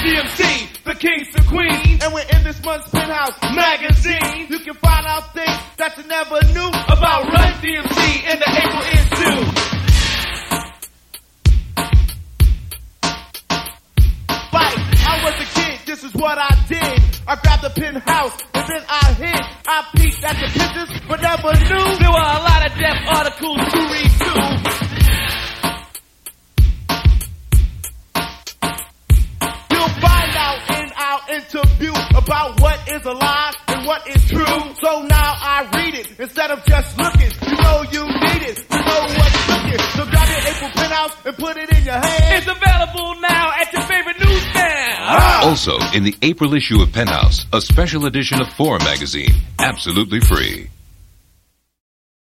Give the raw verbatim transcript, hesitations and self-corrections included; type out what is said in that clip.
D M C, the kings and queens. And we're in this month's Penthouse magazine. You can find out things that you never knew about Run D M C in the April issue. Right, I was a kid, this is what I did. I grabbed the Penthouse, and then I hid. I peeked at the pictures, but never knew there were a lot of death articles to read too. Find out in our interview about what is a lie and what is true. So now I read it instead of just looking. You know you need it to know what's cooking. So grab your April Penthouse and put it in your hand. It's available now at your favorite newsstand. Ah. Also, in the April issue of Penthouse, a special edition of Four magazine, absolutely free.